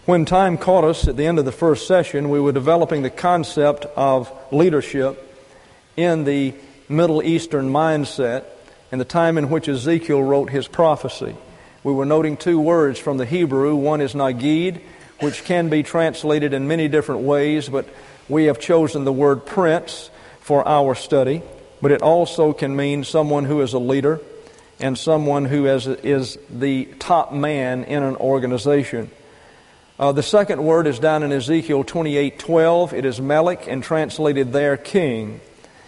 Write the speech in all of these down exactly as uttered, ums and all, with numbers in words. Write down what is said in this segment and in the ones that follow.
When time caught us at the end of the first session, we were developing the concept of leadership in the Middle Eastern mindset and the time in which Ezekiel wrote his prophecy. We were noting two words from the Hebrew. One is nagid, which can be translated in many different ways, but we have chosen the word prince for our study. But it also can mean someone who is a leader and someone who is, is the top man in an organization. Uh, the second word is down in Ezekiel twenty-eight twelve. It is melech, and translated there king.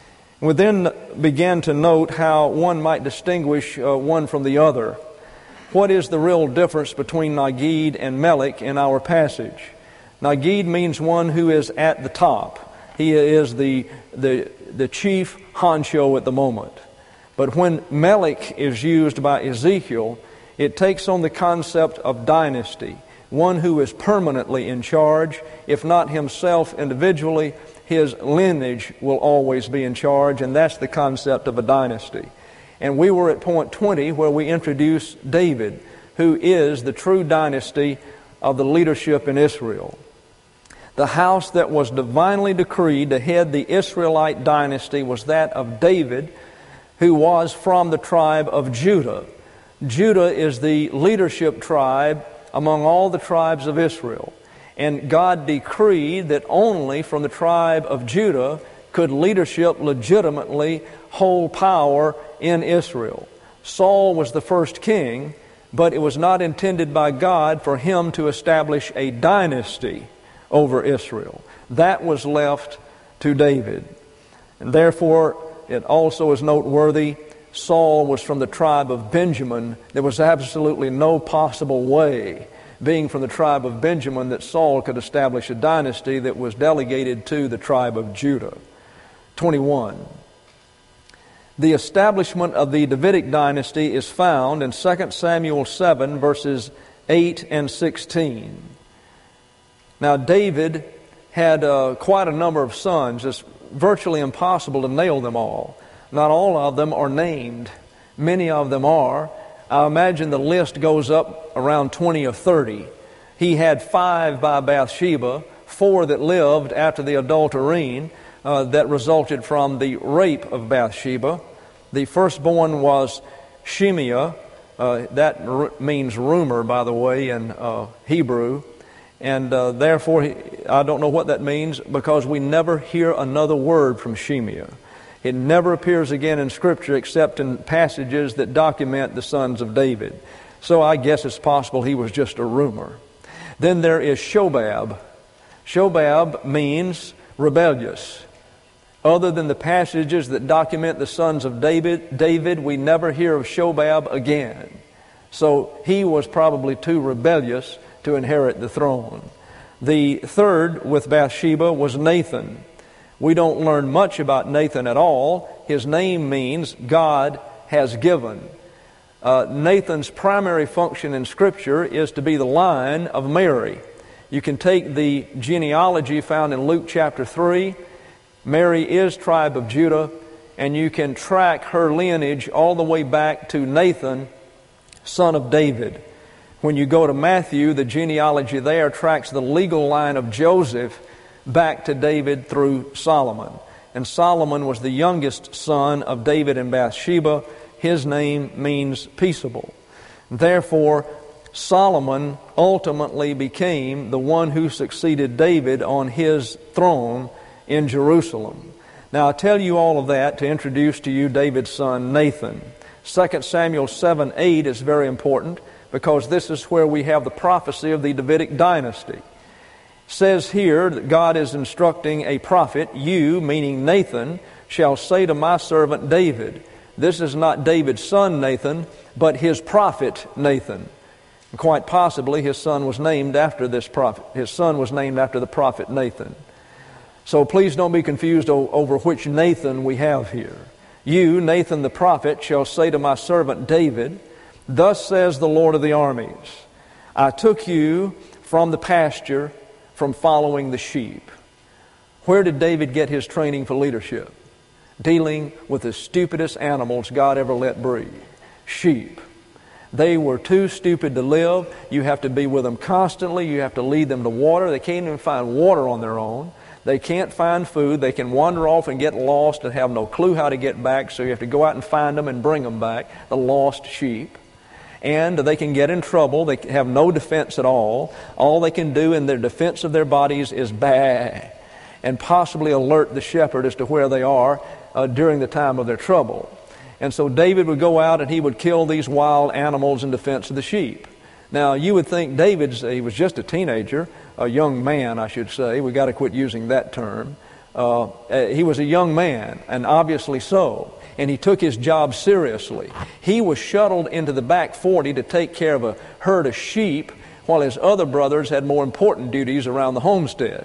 We then began to note how one might distinguish uh, one from the other. What is the real difference between nagid and melech in our passage? Nagid means one who is at the top. He is the, the, the chief honcho at the moment. But when melech is used by Ezekiel, it takes on the concept of dynasty. One who is permanently in charge, if not himself individually, his lineage will always be in charge, and that's the concept of a dynasty. And we were at point twenty where we introduced David, who is the true dynasty of the leadership in Israel. The house that was divinely decreed to head the Israelite dynasty was that of David, who was from the tribe of Judah. Judah is the leadership tribe among all the tribes of Israel. And God decreed that only from the tribe of Judah could leadership legitimately hold power in Israel. Saul was the first king, but it was not intended by God for him to establish a dynasty over Israel. That was left to David. And therefore, it also is noteworthy, Saul was from the tribe of Benjamin. There was absolutely no possible way, being from the tribe of Benjamin, that Saul could establish a dynasty that was delegated to the tribe of Judah. twenty-one. The establishment of the Davidic dynasty is found in Second Samuel seven, verses eight and sixteen. Now, David had uh, quite a number of sons. It's virtually impossible to nail them all. Not all of them are named. Many of them are. I imagine the list goes up around twenty or thirty. He had five by Bathsheba, four that lived after the adulterine uh, that resulted from the rape of Bathsheba. The firstborn was Shemiah. Uh, that r- means rumor, by the way, in uh, Hebrew. And uh, therefore, he, I don't know what that means, because we never hear another word from Shemiah. It never appears again in Scripture except in passages that document the sons of David. So I guess it's possible he was just a rumor. Then there is Shobab. Shobab means rebellious. Other than the passages that document the sons of David, David, we never hear of Shobab again. So he was probably too rebellious to inherit the throne. The third with Bathsheba was Nathan. We don't learn much about Nathan at all. His name means God has given. Uh, Nathan's primary function in Scripture is to be the line of Mary. You can take the genealogy found in Luke chapter three. Mary is tribe of Judah, and you can track her lineage all the way back to Nathan, son of David. When you go to Matthew, the genealogy there tracks the legal line of Joseph back to David through Solomon. And Solomon was the youngest son of David and Bathsheba. His name means peaceable. Therefore, Solomon ultimately became the one who succeeded David on his throne in Jerusalem. Now, I tell you all of that to introduce to you David's son Nathan. Second Samuel seven eight is very important, because this is where we have the prophecy of the Davidic dynasty. Says here that God is instructing a prophet, you, meaning Nathan, shall say to my servant David. This is not David's son Nathan, but his prophet Nathan. And quite possibly his son was named after this prophet. His son was named after the prophet Nathan. So please don't be confused o- over which Nathan we have here. You, Nathan the prophet, shall say to my servant David, thus says the Lord of the armies, I took you from the pasture, from following the sheep. Where did David get his training for leadership? Dealing with the stupidest animals God ever let breed. Sheep. They were too stupid to live. You have to be with them constantly. You have to lead them to water. They can't even find water on their own. They can't find food. They can wander off and get lost and have no clue how to get back, so you have to go out and find them and bring them back, the lost sheep. And they can get in trouble. They have no defense at all. All they can do in their defense of their bodies is baa, and possibly alert the shepherd as to where they are uh, during the time of their trouble. And so David would go out and he would kill these wild animals in defense of the sheep. Now, you would think David's, he was just a teenager, a young man, I should say. We've got to quit using that term. Uh, he was a young man, and obviously so. And he took his job seriously. He was shuttled into the back forty to take care of a herd of sheep, while his other brothers had more important duties around the homestead.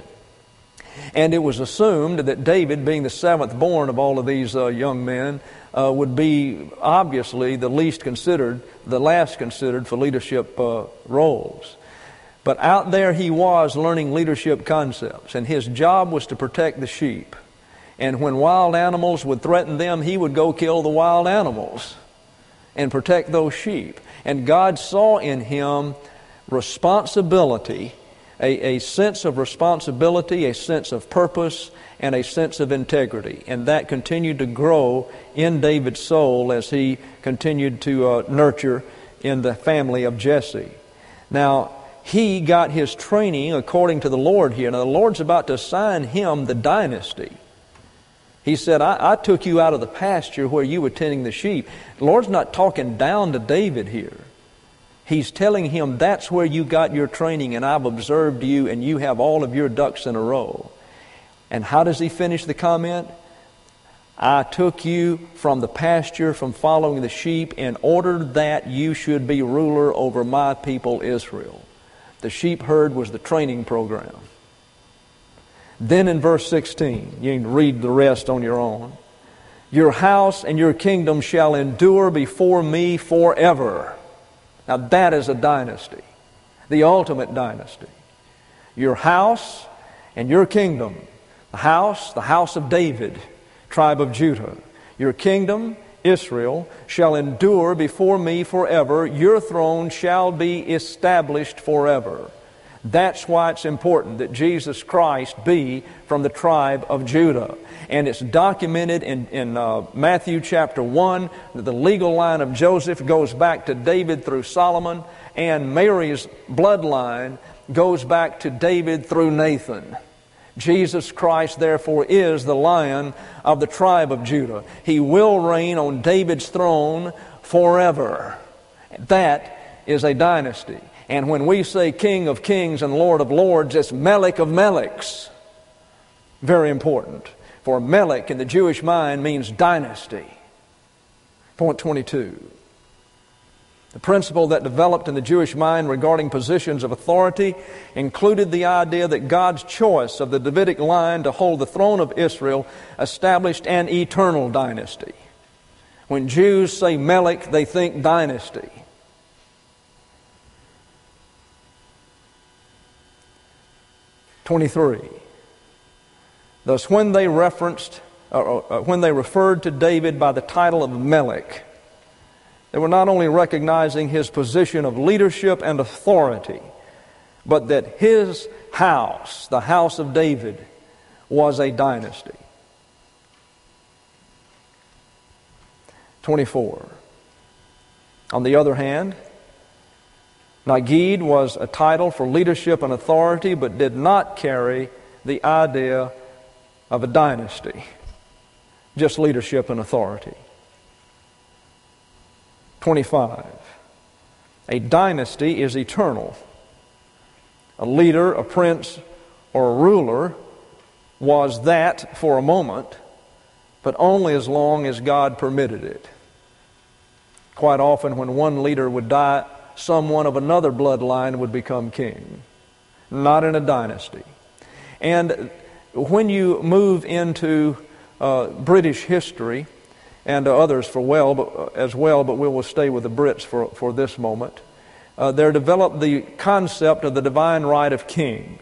And it was assumed that David, being the seventh born of all of these uh, young men, uh, would be obviously the least considered, the last considered for leadership uh, roles. But out there he was learning leadership concepts, and his job was to protect the sheep. And when wild animals would threaten them, he would go kill the wild animals and protect those sheep. And God saw in him responsibility, A, a sense of responsibility, a sense of purpose, and a sense of integrity. And that continued to grow in David's soul as he continued to uh, nurture in the family of Jesse. Now, he got his training according to the Lord here. Now, the Lord's about to assign him the dynasty. He said, I, I took you out of the pasture where you were tending the sheep. The Lord's not talking down to David here. He's telling him that's where you got your training, and I've observed you, and you have all of your ducks in a row. And how does he finish the comment? I took you from the pasture, from following the sheep, in order that you should be ruler over my people Israel. The sheep herd was the training program. Then in verse sixteen, you can read the rest on your own. Your house and your kingdom shall endure before me forever. Now that is a dynasty, the ultimate dynasty. Your house and your kingdom, the house, the house of David, tribe of Judah. Your kingdom, Israel, shall endure before me forever. Your throne shall be established forever. That's why it's important that Jesus Christ be from the tribe of Judah. And it's documented in, in uh, Matthew chapter one that the legal line of Joseph goes back to David through Solomon, and Mary's bloodline goes back to David through Nathan. Jesus Christ, therefore, is the Lion of the tribe of Judah. He will reign on David's throne forever. That is a dynasty. And when we say King of Kings and Lord of Lords, it's Melech of Melechs. Very important. For Melech in the Jewish mind means dynasty. Point twenty-two. The principle that developed in the Jewish mind regarding positions of authority included the idea that God's choice of the Davidic line to hold the throne of Israel established an eternal dynasty. When Jews say Melech, they think dynasty. twenty-three. Thus, when they referenced, uh, uh, when they referred to David by the title of Melech, they were not only recognizing his position of leadership and authority, but that his house, the house of David, was a dynasty. twenty-four. On the other hand, Nagid was a title for leadership and authority, but did not carry the idea of a dynasty, just leadership and authority. twenty-five. A dynasty is eternal. A leader, a prince, or a ruler was that for a moment, but only as long as God permitted it. Quite often when one leader would die, someone of another bloodline would become king. Not in a dynasty. And when you move into uh, British history, and uh, others for well, but, uh, as well, but we will stay with the Brits for, for this moment, uh, there developed the concept of the divine right of kings.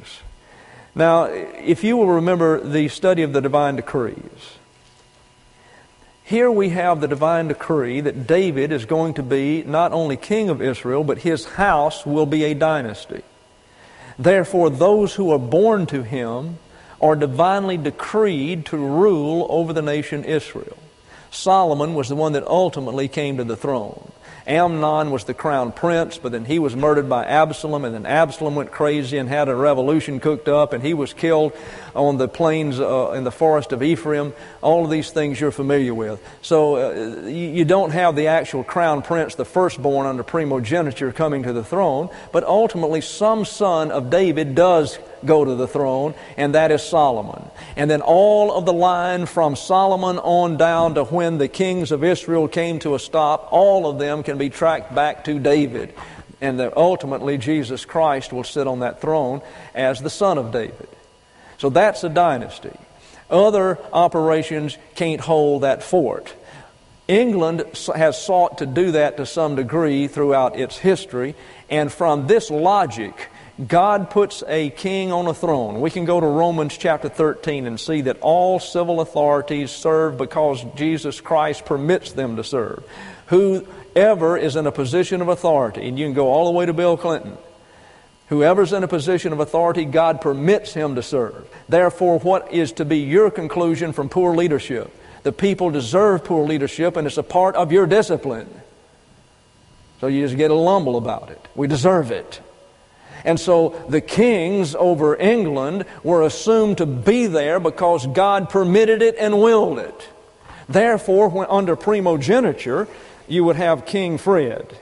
Now, if you will remember the study of the divine decrees, Here we have the divine decree that David is going to be not only king of Israel, but his house will be a dynasty. Therefore, those who are born to him are divinely decreed to rule over the nation Israel. Solomon was the one that ultimately came to the throne. Amnon was the crown prince, but then he was murdered by Absalom, and then Absalom went crazy and had a revolution cooked up, and he was killed on the plains uh, in the forest of Ephraim. All of these things you're familiar with. So uh, you don't have the actual crown prince, the firstborn under primogeniture, coming to the throne, but ultimately some son of David does go to the throne, and that is Solomon. And then all of the line from Solomon on down to when the kings of Israel came to a stop, all of them can be tracked back to David. And that ultimately Jesus Christ will sit on that throne as the son of David. So that's a dynasty. Other operations can't hold that fort. England has sought to do that to some degree throughout its history, and from this logic, God puts a king on a throne. We can go to Romans chapter thirteen and see that all civil authorities serve because Jesus Christ permits them to serve. Whoever is in a position of authority, and you can go all the way to Bill Clinton, whoever's in a position of authority, God permits him to serve. Therefore, what is to be your conclusion from poor leadership? The people deserve poor leadership, and it's a part of your discipline. So you just get a lumble about it. We deserve it. And so the kings over England were assumed to be there because God permitted it and willed it. Therefore, when under primogeniture, you would have King Fred.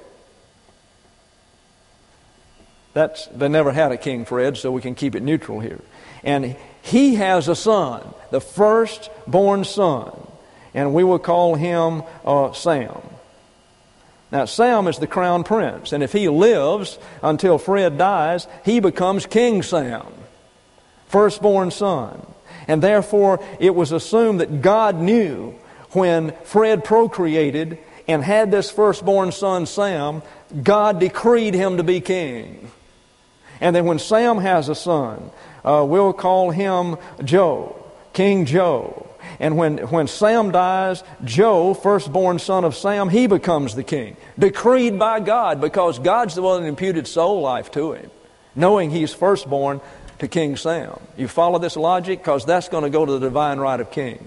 That's, they never had a King Fred, so we can keep it neutral here. And he has a son, the firstborn son, and we will call him uh, Sam. Now, Sam is the crown prince, and if he lives until Fred dies, he becomes King Sam, firstborn son. And therefore, it was assumed that God knew when Fred procreated and had this firstborn son, Sam, God decreed him to be king. And then when Sam has a son, uh, we'll call him Joe, King Joe. And when, when Sam dies, Joe, firstborn son of Sam, he becomes the king. Decreed by God, because God's the one that imputed soul life to him, knowing he's firstborn to King Sam. You follow this logic? Because that's going to go to the divine right of kings.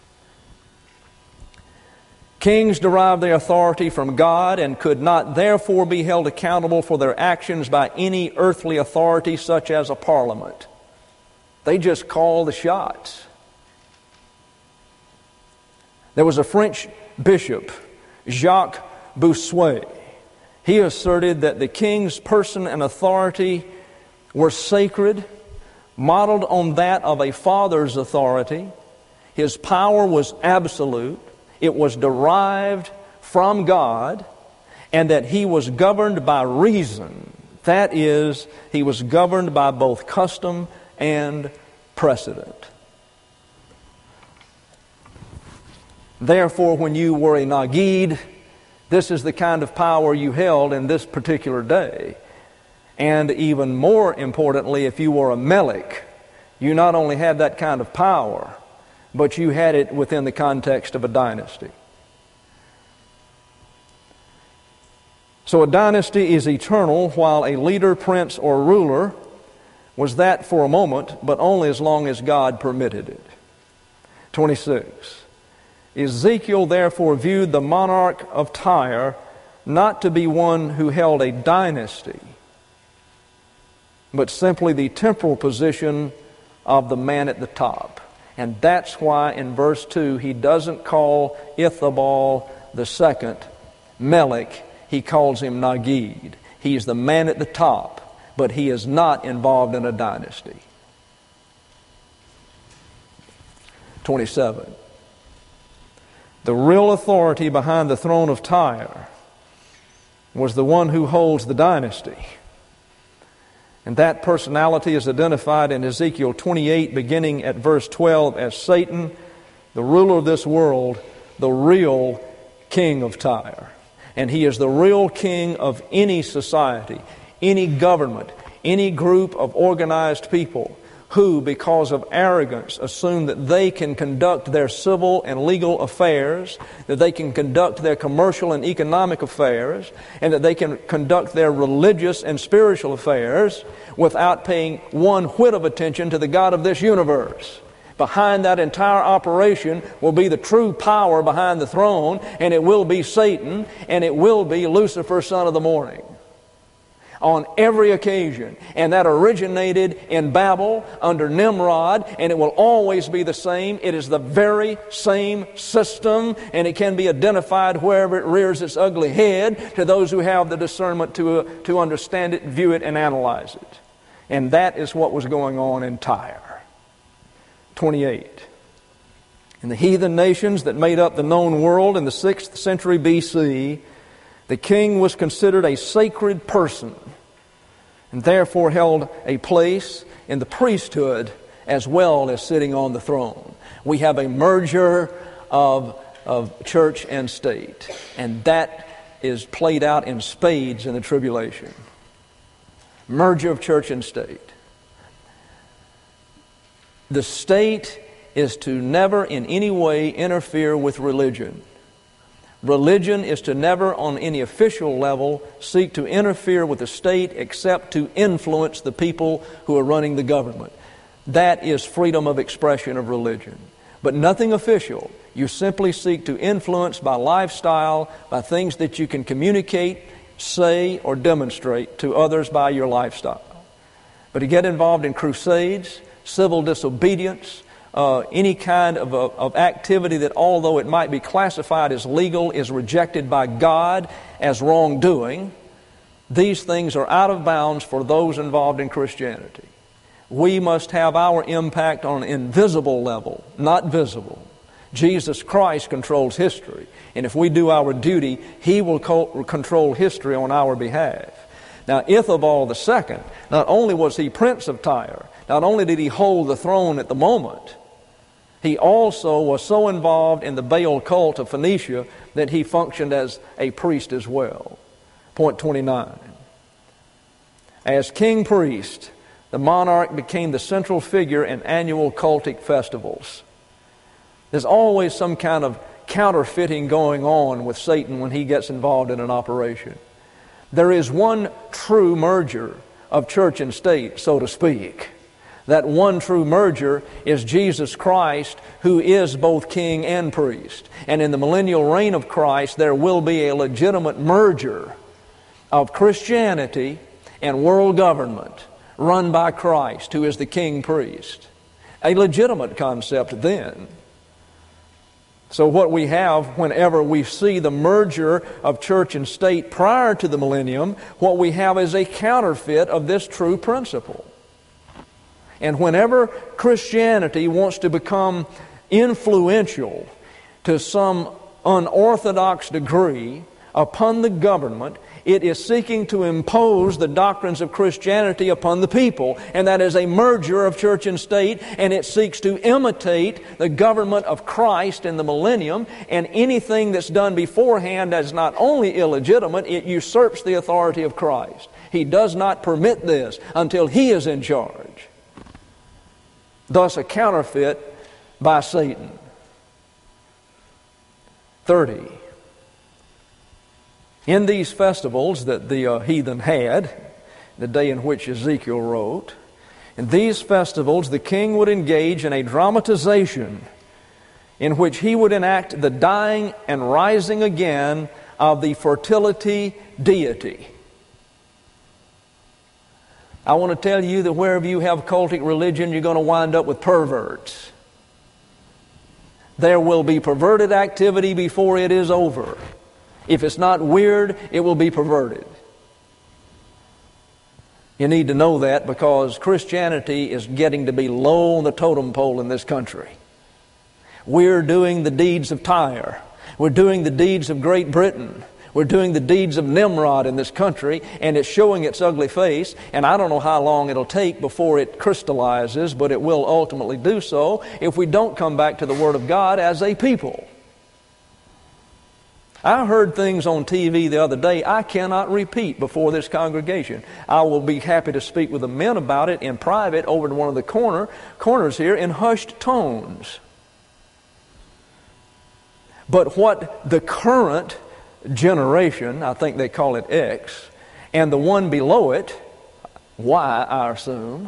Kings derive their authority from God and could not therefore be held accountable for their actions by any earthly authority such as a parliament. They just call the shots. There was a French bishop, Jacques Bossuet. He asserted that the king's person and authority were sacred, modeled on that of a father's authority. His power was absolute. It was derived from God, and that he was governed by reason. That is, he was governed by both custom and precedent. Therefore, when you were a Nagid, this is the kind of power you held in this particular day. And even more importantly, if you were a Melech, you not only had that kind of power, but you had it within the context of a dynasty. So a dynasty is eternal, while a leader, prince, or ruler was that for a moment, but only as long as God permitted it. twenty-six. Ezekiel therefore viewed the monarch of Tyre not to be one who held a dynasty, but simply the temporal position of the man at the top. And that's why in verse two he doesn't call Ithabal the second Melech. He calls him Nagid. He's the man at the top, but he is not involved in a dynasty. twenty-seven. The real authority behind the throne of Tyre was the one who holds the dynasty. And that personality is identified in Ezekiel twenty-eight, beginning at verse twelve, as Satan, the ruler of this world, the real king of Tyre. And he is the real king of any society, any government, any group of organized people who, because of arrogance, assume that they can conduct their civil and legal affairs, that they can conduct their commercial and economic affairs, and that they can conduct their religious and spiritual affairs without paying one whit of attention to the God of this universe. Behind that entire operation will be the true power behind the throne, and it will be Satan, and it will be Lucifer, son of the morning, on every occasion. And that originated in Babel under Nimrod, and it will always be the same. It is the very same system, and it can be identified wherever it rears its ugly head to those who have the discernment to, uh, to understand it, view it, and analyze it. And that is what was going on in Tyre. twenty-eight. In the heathen nations that made up the known world in the sixth century B C, the king was considered a sacred person and therefore held a place in the priesthood as well as sitting on the throne. We have a merger of, of church and state, and that is played out in spades in the tribulation. Merger of church and state. The state is to never in any way interfere with religion. Religion is to never on any official level seek to interfere with the state except to influence the people who are running the government. That is freedom of expression of religion. But nothing official. You simply seek to influence by lifestyle, by things that you can communicate, say, or demonstrate to others by your lifestyle. But to get involved in crusades, civil disobedience, uh, any kind of, uh, of activity that, although it might be classified as legal, is rejected by God as wrongdoing, these things are out of bounds for those involved in Christianity. We must have our impact on an invisible level, not visible. Jesus Christ controls history, and if we do our duty, He will co- control history on our behalf. Now, Ithabal the Second, not only was he prince of Tyre, not only did he hold the throne at the moment, he also was so involved in the Baal cult of Phoenicia that he functioned as a priest as well. Point twenty-nine. As king priest, the monarch became the central figure in annual cultic festivals. There's always some kind of counterfeiting going on with Satan when he gets involved in an operation. There is one true merger of church and state, so to speak. That one true merger is Jesus Christ, who is both king and priest. And in the millennial reign of Christ, there will be a legitimate merger of Christianity and world government run by Christ, who is the king priest. A legitimate concept then. So what we have whenever we see the merger of church and state prior to the millennium, what we have is a counterfeit of this true principle. And whenever Christianity wants to become influential to some unorthodox degree upon the government, it is seeking to impose the doctrines of Christianity upon the people. And that is a merger of church and state, and it seeks to imitate the government of Christ in the millennium. And anything that's done beforehand is not only illegitimate, it usurps the authority of Christ. He does not permit this until He is in charge. Thus a counterfeit by Satan. thirty. In these festivals that the uh, heathen had, the day in which Ezekiel wrote, in these festivals the king would engage in a dramatization in which he would enact the dying and rising again of the fertility deity. I want to tell you that wherever you have cultic religion, you're going to wind up with perverts. There will be perverted activity before it is over. If it's not weird, it will be perverted. You need to know that because Christianity is getting to be low on the totem pole in this country. We're doing the deeds of Tyre. We're doing the deeds of Great Britain. We're doing the deeds of Nimrod in this country, and it's showing its ugly face, and I don't know how long it'll take before it crystallizes, but it will ultimately do so if we don't come back to the Word of God as a people. I heard things on T V the other day I cannot repeat before this congregation. I will be happy to speak with the men about it in private over in one of the corner corners here in hushed tones. But what the current generation, I think they call it X, and the one below it, Y, I assume,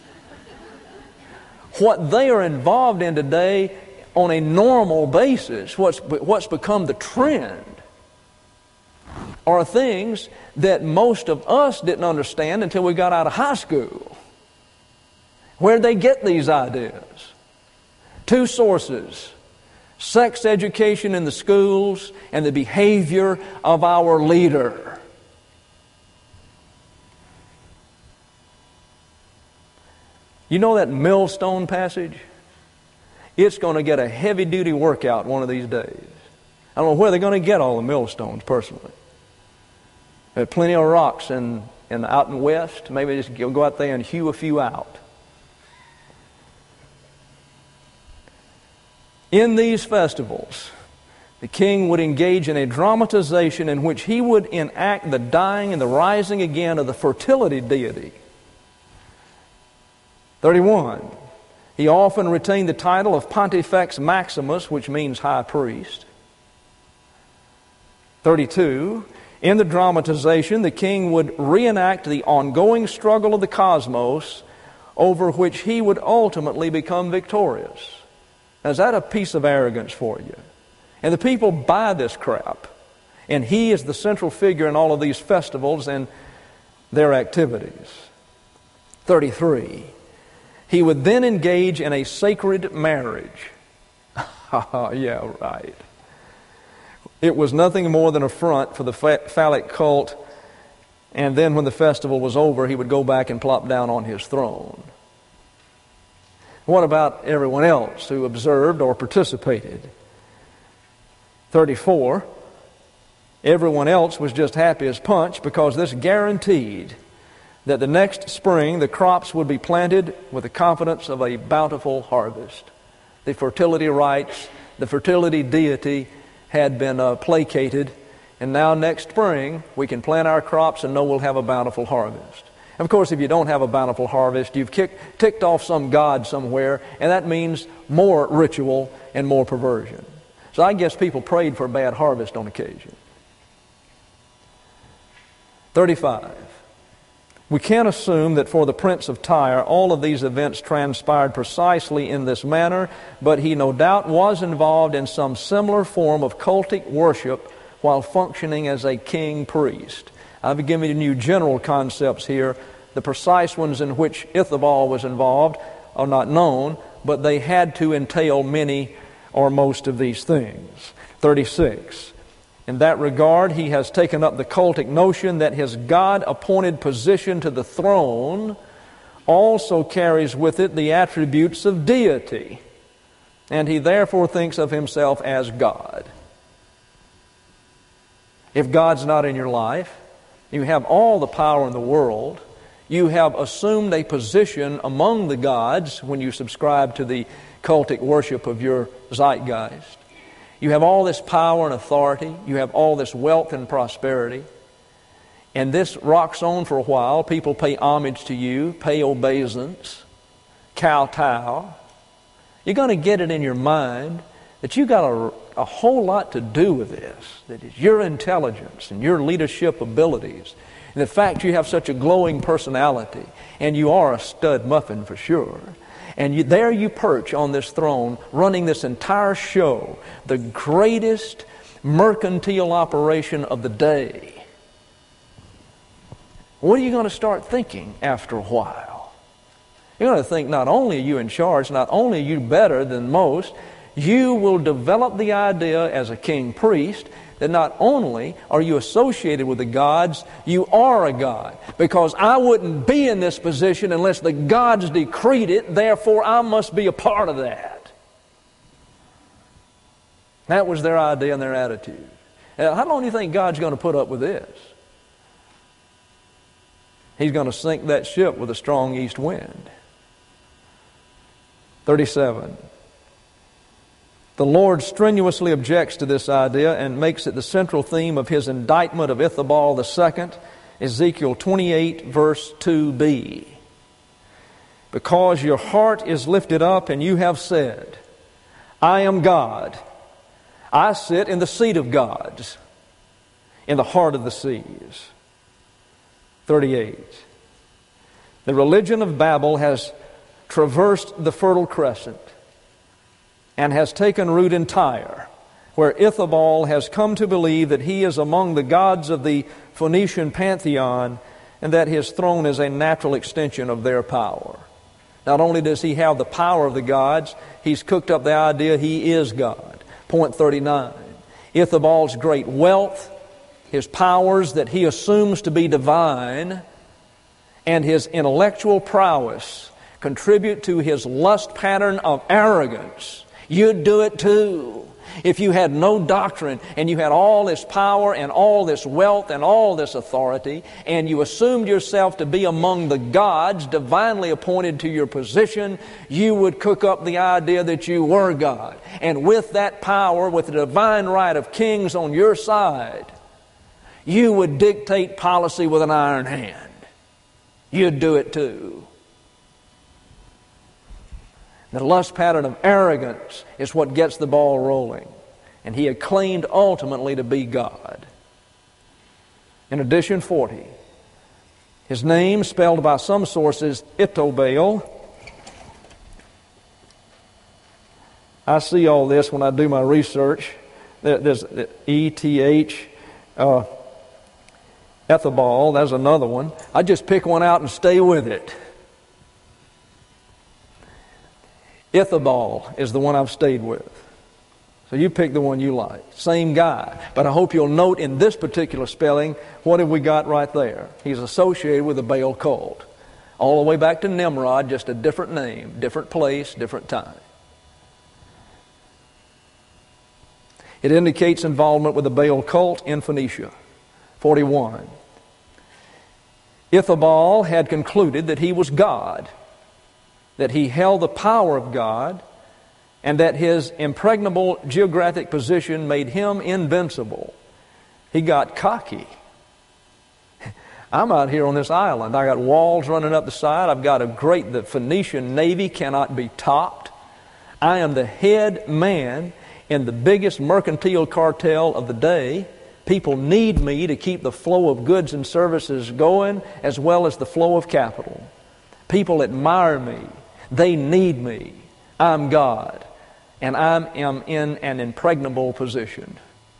what they are involved in today on a normal basis, what's, what's become the trend, are things that most of us didn't understand until we got out of high school. Where'd they get these ideas? Two sources: sex education in the schools and the behavior of our leader. You know that millstone passage? It's going to get a heavy-duty workout one of these days. I don't know where they're going to get all the millstones, personally. There are plenty of rocks in, in out in west. Maybe just go out there and hew a few out. In these festivals, the king would engage in a dramatization in which he would enact the dying and the rising again of the fertility deity. thirty-one. He often retained the title of Pontifex Maximus, which means high priest. thirty-two. In the dramatization, the king would reenact the ongoing struggle of the cosmos over which he would ultimately become victorious. Now, is that a piece of arrogance for you? And the people buy this crap. And he is the central figure in all of these festivals and their activities. thirty-three. He would then engage in a sacred marriage. Yeah, right. It was nothing more than a front for the phallic cult, and then when the festival was over, he would go back and plop down on his throne. What about everyone else who observed or participated? thirty-four. Everyone else was just happy as punch because this guaranteed that the next spring the crops would be planted with the confidence of a bountiful harvest. The fertility rites, the fertility deity had been uh, placated, and now next spring we can plant our crops and know we'll have a bountiful harvest. Of course, if you don't have a bountiful harvest, you've kicked, ticked off some god somewhere, and that means more ritual and more perversion. So I guess people prayed for a bad harvest on occasion. thirty-five. We can't assume that for the Prince of Tyre all of these events transpired precisely in this manner, but he no doubt was involved in some similar form of cultic worship while functioning as a king priest. I've given you general concepts here. The precise ones in which Ithabal was involved are not known, but they had to entail many or most of these things. thirty-six. In that regard, he has taken up the cultic notion that his God-appointed position to the throne also carries with it the attributes of deity, and he therefore thinks of himself as God. If God's not in your life, you have all the power in the world, you have assumed a position among the gods when you subscribe to the cultic worship of your zeitgeist. You have all this power and authority. You have all this wealth and prosperity. And this rocks on for a while. People pay homage to you, pay obeisance, kowtow. You're going to get it in your mind that you got a, a whole lot to do with this. That is your intelligence and your leadership abilities. And the fact you have such a glowing personality. And you are a stud muffin for sure. And you, there you perch on this throne, running this entire show, the greatest mercantile operation of the day. What are you going to start thinking after a while? You're going to think not only are you in charge, not only are you better than most, you will develop the idea as a king priest that not only are you associated with the gods, you are a god. Because I wouldn't be in this position unless the gods decreed it, therefore I must be a part of that. That was their idea and their attitude. Now, how long do you think God's going to put up with this? He's going to sink that ship with a strong east wind. thirty-seven. The Lord strenuously objects to this idea and makes it the central theme of His indictment of Ithabal the second, Ezekiel twenty-eight, verse two b. Because your heart is lifted up and you have said, I am God. I sit in the seat of gods, in the heart of the seas. thirty-eight. The religion of Babel has traversed the Fertile Crescent and has taken root in Tyre, where Ithabal has come to believe that he is among the gods of the Phoenician pantheon and that his throne is a natural extension of their power. Not only does he have the power of the gods, he's cooked up the idea he is God. Point thirty-nine. Ithabal's great wealth, his powers that he assumes to be divine, and his intellectual prowess contribute to his lust pattern of arrogance. You'd do it too. If you had no doctrine and you had all this power and all this wealth and all this authority, and you assumed yourself to be among the gods divinely appointed to your position, you would cook up the idea that you were God. And with that power, with the divine right of kings on your side, you would dictate policy with an iron hand. You'd do it too. The lust pattern of arrogance is what gets the ball rolling. And he had claimed ultimately to be God. In addition, forty. His name, spelled by some sources Itobal. I see all this when I do my research. There's E T H, uh, Ethabal, that's another one. I just pick one out and stay with it. Ithabal is the one I've stayed with. So you pick the one you like. Same guy. But I hope you'll note in this particular spelling, what have we got right there? He's associated with the Baal cult. All the way back to Nimrod, just a different name, different place, different time. It indicates involvement with the Baal cult in Phoenicia. forty-one. Ithabal had concluded that he was God, that he held the power of God, and that his impregnable geographic position made him invincible. He got cocky. I'm out here on this island. I got walls running up the side. I've got a great, the Phoenician Navy cannot be topped. I am the head man in the biggest mercantile cartel of the day. People need me to keep the flow of goods and services going, as well as the flow of capital. People admire me. They need me. I'm God. And I am in an impregnable position.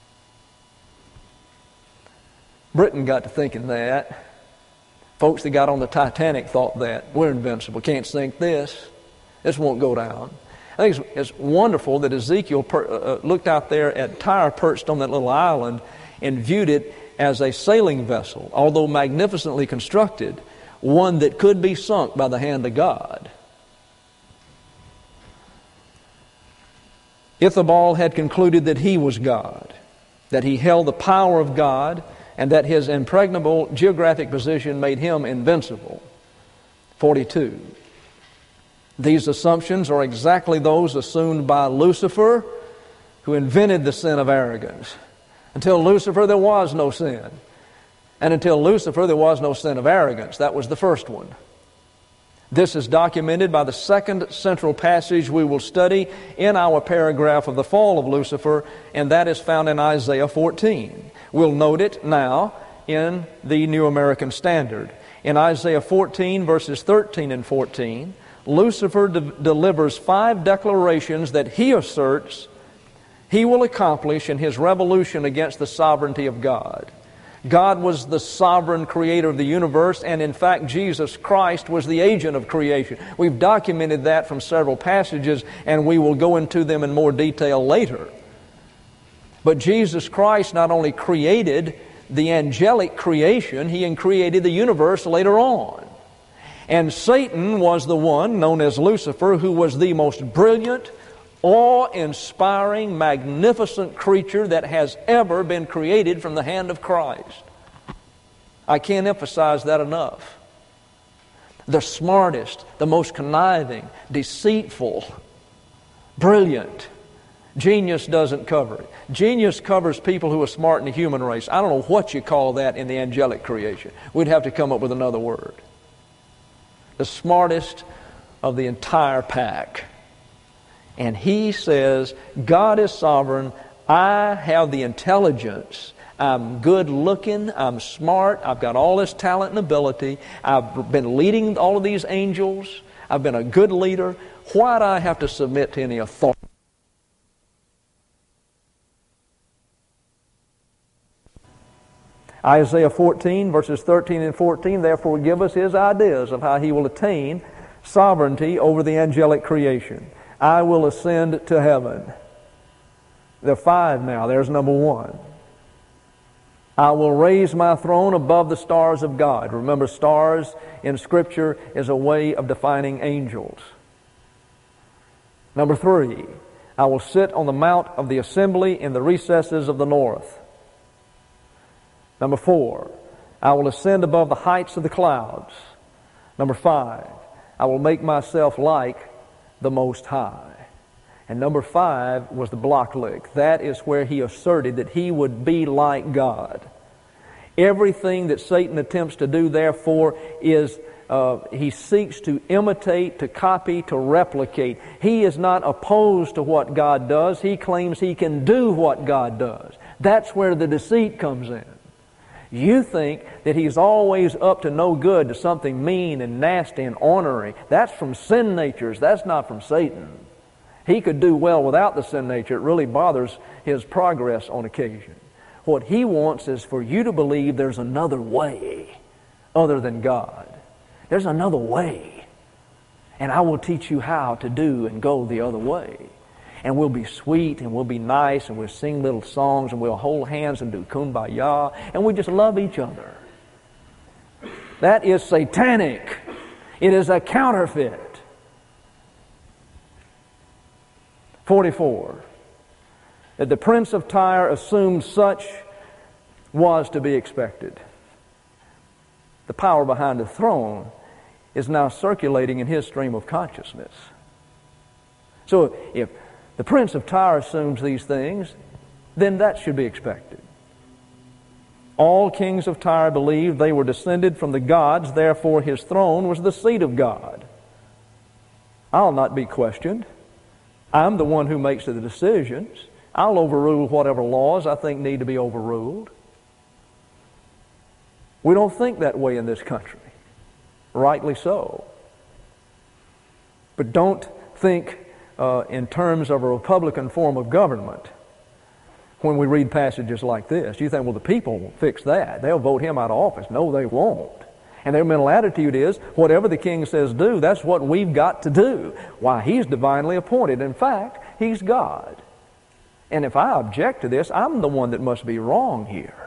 Britain got to thinking that. Folks that got on the Titanic thought that. We're invincible. Can't sink this. This won't go down. I think it's, it's wonderful that Ezekiel per, uh, looked out there at Tyre, perched on that little island, and viewed it as a sailing vessel, although magnificently constructed, one that could be sunk by the hand of God. Ithabal had concluded that he was God, that he held the power of God, and that his impregnable geographic position made him invincible. forty-two. These assumptions are exactly those assumed by Lucifer, who invented the sin of arrogance. Until Lucifer, there was no sin. And until Lucifer, there was no sin of arrogance. That was the first one. This is documented by the second central passage we will study in our paragraph of the fall of Lucifer, and that is found in Isaiah fourteen. We'll note it now in the New American Standard. In Isaiah fourteen, verses thirteen and fourteen, Lucifer de- delivers five declarations that he asserts he will accomplish in his revolution against the sovereignty of God. God was the sovereign creator of the universe, and in fact, Jesus Christ was the agent of creation. We've documented that from several passages, and we will go into them in more detail later. But Jesus Christ not only created the angelic creation, He created the universe later on. And Satan was the one, known as Lucifer, who was the most brilliant, awe-inspiring, magnificent creature that has ever been created from the hand of Christ. I can't emphasize that enough. The smartest, the most conniving, deceitful, brilliant, Genius doesn't cover it. Genius covers people who are smart in the human race. I don't know what you call that in the angelic creation. We'd have to come up with another word. The smartest of the entire pack. And he says, God is sovereign. I have the intelligence. I'm good looking. I'm smart. I've got all this talent and ability. I've been leading all of these angels. I've been a good leader. Why do I have to submit to any authority? Isaiah fourteen, verses thirteen and fourteen, therefore give us his ideas of how he will attain sovereignty over the angelic creation. I will ascend to heaven. There are five now. There's number one. I will raise my throne above the stars of God. Remember, stars in Scripture is a way of defining angels. Number three, I will sit on the mount of the assembly in the recesses of the north. Number four, I will ascend above the heights of the clouds. Number five, I will make myself like the Most High. And number five was the block lick. That is where he asserted that he would be like God. Everything that Satan attempts to do, therefore, is uh, he seeks to imitate, to copy, to replicate. He is not opposed to what God does. He claims he can do what God does. That's where the deceit comes in. You think that he's always up to no good, to something mean and nasty and ornery. That's from sin natures. That's not from Satan. He could do well without the sin nature. It really bothers his progress on occasion. What he wants is for you to believe there's another way other than God. There's another way. And I will teach you how to do and go the other way. And we'll be sweet and we'll be nice and we'll sing little songs and we'll hold hands and do kumbaya and we just love each other. That is satanic. It is a counterfeit. forty-four. That the prince of Tyre assumed such was to be expected. The power behind the throne is now circulating in his stream of consciousness. So if the prince of Tyre assumes these things, then that should be expected. All kings of Tyre believed they were descended from the gods, therefore his throne was the seat of God. I'll not be questioned. I'm the one who makes the decisions. I'll overrule whatever laws I think need to be overruled. We don't think that way in this country. Rightly so. But don't think uh, in terms of a Republican form of government when we read passages like this. You think, well, the people will fix that. They'll vote him out of office. No, they won't. And their mental attitude is, whatever the king says do, that's what we've got to do. Why, he's divinely appointed. In fact, he's God. And if I object to this, I'm the one that must be wrong here.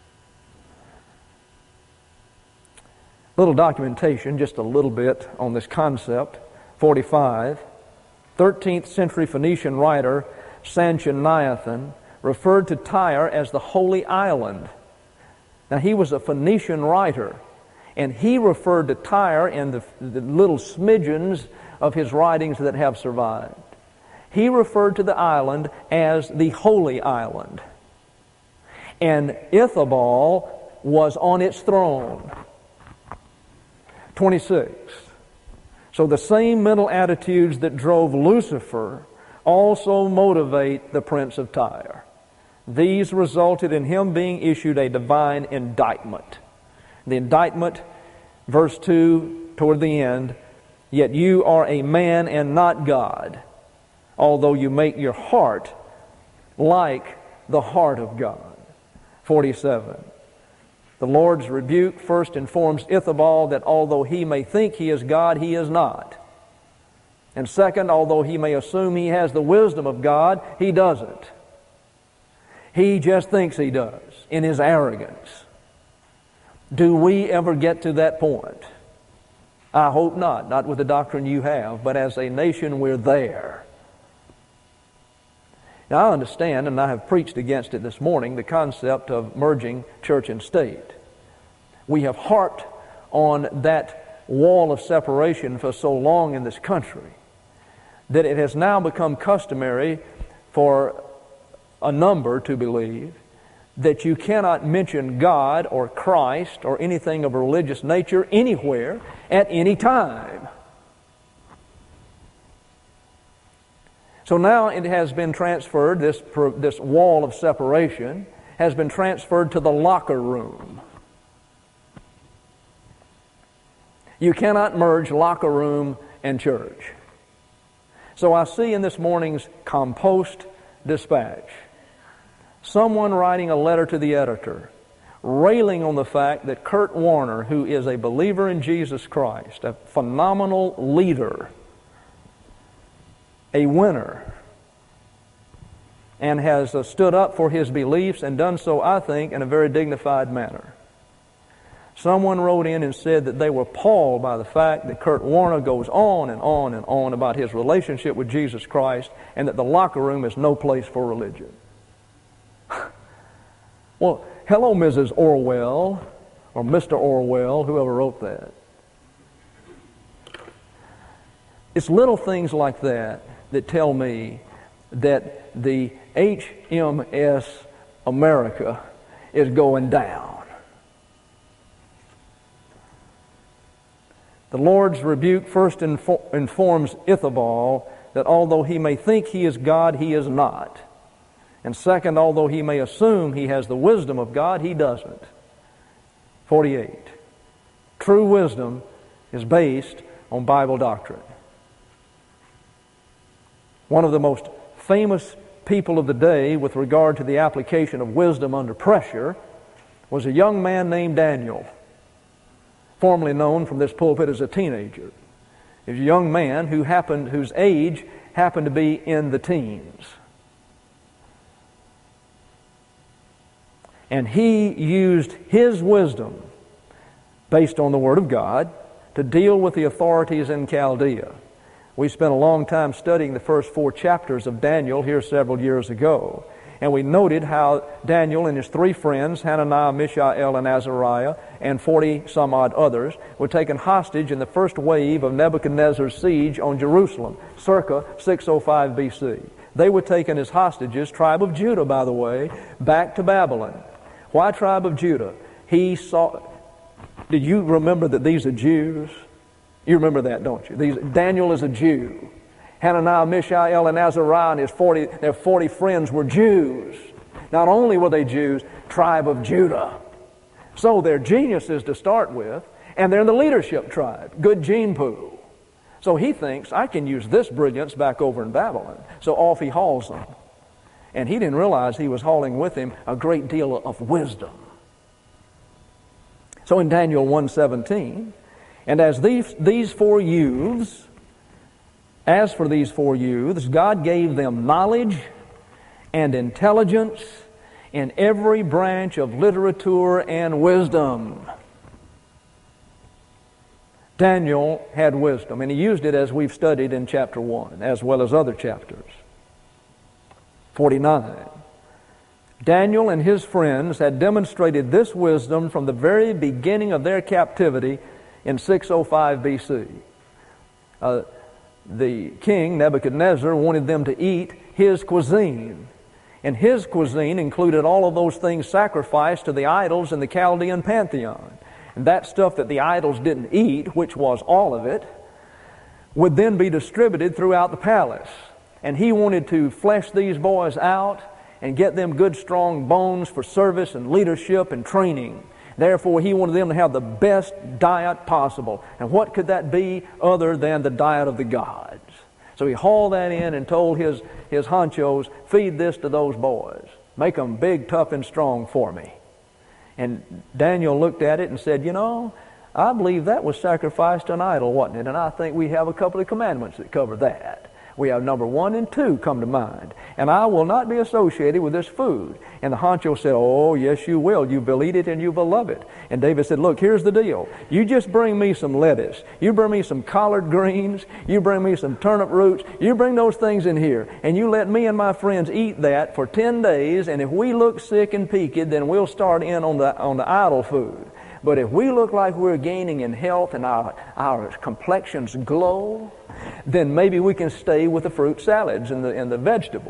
Little documentation, just a little bit on this concept. forty-five. thirteenth century Phoenician writer Sanchoniathon referred to Tyre as the Holy Island. Now, he was a Phoenician writer. And he referred to Tyre in the, the little smidgens of his writings that have survived. He referred to the island as the Holy Island. And Ithobal was on its throne. twenty-six. So the same mental attitudes that drove Lucifer also motivate the prince of Tyre. These resulted in him being issued a divine indictment. The indictment, verse two, toward the end, yet you are a man and not God, although you make your heart like the heart of God. forty-seven. The Lord's rebuke first informs Ithobal that although he may think he is God, he is not. And second, although he may assume he has the wisdom of God, he doesn't. He just thinks he does in his arrogance. Do we ever get to that point? I hope not. Not with the doctrine you have, but as a nation we're there. Now I understand, and I have preached against it this morning, the concept of merging church and state. We have harped on that wall of separation for so long in this country that it has now become customary for a number to believe that you cannot mention God or Christ or anything of a religious nature anywhere at any time. So now it has been transferred, this, this wall of separation has been transferred to the locker room. You cannot merge locker room and church. So I see in this morning's Compost Dispatch someone writing a letter to the editor, railing on the fact that Kurt Warner, who is a believer in Jesus Christ, a phenomenal leader, a winner, and has uh, stood up for his beliefs and done so, I think, in a very dignified manner. Someone wrote in and said that they were appalled by the fact that Kurt Warner goes on and on and on about his relationship with Jesus Christ and that the locker room is no place for religion. Well, hello, Missus Orwell, or Mister Orwell, whoever wrote that. It's little things like that that tell me that the H M S America is going down. The Lord's rebuke first info- informs Ithobal that although he may think he is God, he is not. And second, although he may assume he has the wisdom of God, he doesn't. forty-eight. True wisdom is based on Bible doctrine. One of the most famous people of the day with regard to the application of wisdom under pressure was a young man named Daniel, formerly known from this pulpit as a teenager. He was a young man who happened, whose age happened to be in the teens. And he used his wisdom, based on the Word of God, to deal with the authorities in Chaldea. We spent a long time studying the first four chapters of Daniel here several years ago. And we noted how Daniel and his three friends, Hananiah, Mishael, and Azariah, and forty some odd others, were taken hostage in the first wave of Nebuchadnezzar's siege on Jerusalem, circa six oh five B C. They were taken as hostages, tribe of Judah, by the way, back to Babylon. Why tribe of Judah? He saw... Did you remember that these are Jews? You remember that, don't you? These, Daniel is a Jew. Hananiah, Mishael, and Azariah and his forty, their forty friends were Jews. Not only were they Jews, tribe of Judah. So they're geniuses to start with, and they're in the leadership tribe. Good gene pool. So he thinks, I can use this brilliance back over in Babylon. So off he hauls them. And he didn't realize he was hauling with him a great deal of wisdom. So in Daniel one seventeen, and as these, these four youths, as for these four youths, God gave them knowledge and intelligence in every branch of literature and wisdom. Daniel had wisdom, and he used it as we've studied in chapter one, as well as other chapters. forty-nine. Daniel and his friends had demonstrated this wisdom from the very beginning of their captivity in six oh five B C. Uh, the king, Nebuchadnezzar, wanted them to eat his cuisine. And his cuisine included all of those things sacrificed to the idols in the Chaldean pantheon. And that stuff that the idols didn't eat, which was all of it, would then be distributed throughout the palace. And he wanted to flesh these boys out and get them good, strong bones for service and leadership and training. Therefore, he wanted them to have the best diet possible. And what could that be other than the diet of the gods? So he hauled that in and told his, his honchos, feed this to those boys. Make them big, tough, and strong for me. And Daniel looked at it and said, you know, I believe that was sacrificed to an idol, wasn't it? And I think we have a couple of commandments that cover that. We have number one and two come to mind. And I will not be associated with this food. And the honcho said, oh, yes, you will. You will eat it and you will love it. And David said, look, here's the deal. You just bring me some lettuce. You bring me some collard greens. You bring me some turnip roots. You bring those things in here. And you let me and my friends eat that for ten days. And if we look sick and peaked, then we'll start in on the, on the idol food. But if we look like we're gaining in health and our, our complexions glow, then maybe we can stay with the fruit salads and the, and the vegetables.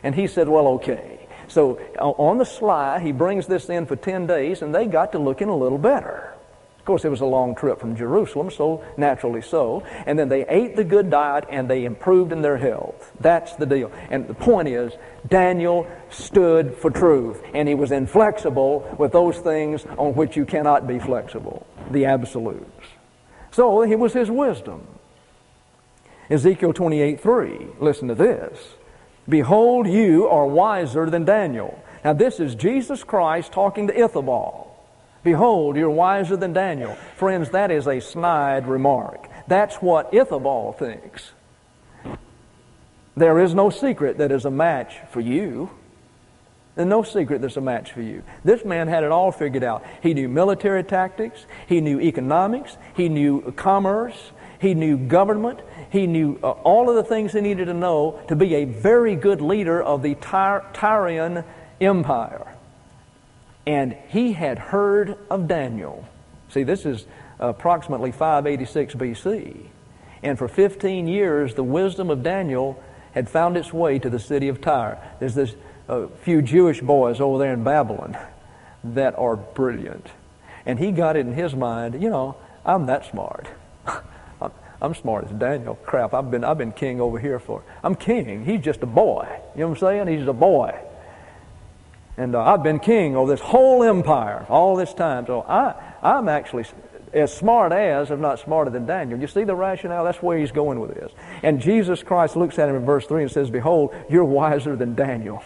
And he said, well, okay. So on the sly, he brings this in for ten days, and they got to looking a little better. Of course, it was a long trip from Jerusalem, so naturally so. And then they ate the good diet, and they improved in their health. That's the deal. And the point is, Daniel stood for truth, and he was inflexible with those things on which you cannot be flexible, the absolutes. So it was his wisdom. Ezekiel twenty-eight three, listen to this. Behold, you are wiser than Daniel. Now this is Jesus Christ talking to Ithabal. Behold, you're wiser than Daniel. Friends, that is a snide remark. That's what Ithabal thinks. There is no secret that is a match for you. There's no secret that's a match for you. This man had it all figured out. He knew military tactics. He knew economics. He knew commerce. He knew government. He knew uh, all of the things he needed to know to be a very good leader of the Tyr- Tyrian Empire. And he had heard of Daniel. See, this is approximately five eighty-six B C. And for fifteen years, the wisdom of Daniel had found its way to the city of Tyre. There's this uh, few Jewish boys over there in Babylon that are brilliant. And he got it in his mind, you know, I'm that smart. I'm, I'm smart as Daniel. Crap, I've been I've been king over here for... I'm king. He's just a boy. You know what I'm saying? He's a boy. And uh, I've been king over this whole empire all this time. So I, I'm actually as smart as, if not smarter than Daniel. You see the rationale? That's where he's going with this. And Jesus Christ looks at him in verse three and says, behold, you're wiser than Daniel.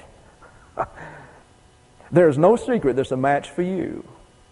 There's no secret that's a match for you.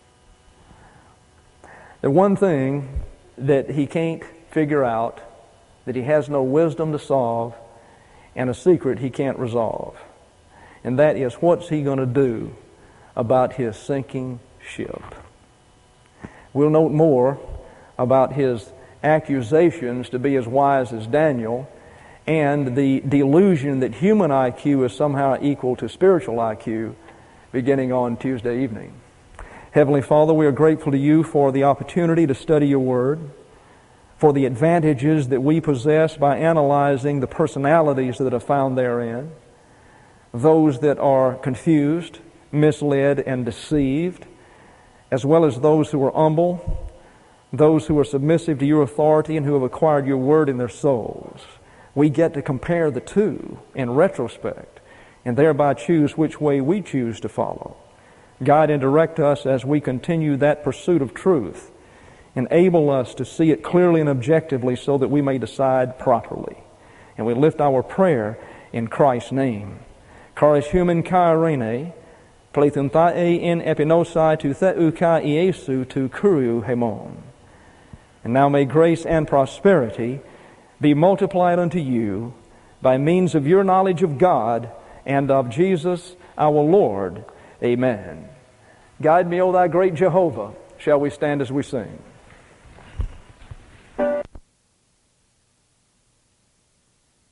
The one thing that he can't figure out, that he has no wisdom to solve, and a secret he can't resolve. And that is, what's he going to do about his sinking ship? We'll note more about his accusations to be as wise as Daniel and the delusion that human I Q is somehow equal to spiritual I Q beginning on Tuesday evening. Heavenly Father, we are grateful to you for the opportunity to study your Word, for the advantages that we possess by analyzing the personalities that are found therein, those that are confused, misled, and deceived, as well as those who are humble, those who are submissive to your authority and who have acquired your word in their souls. We get to compare the two in retrospect and thereby choose which way we choose to follow. Guide and direct us as we continue that pursuit of truth. Enable us to see it clearly and objectively so that we may decide properly. And we lift our prayer in Christ's name. Charis human kairene, plethuntae in epinosai tu theuka iesu tu kuriu hemon. And now may grace and prosperity be multiplied unto you by means of your knowledge of God and of Jesus our Lord. Amen. Guide me, O thy great Jehovah. Shall we stand as we sing?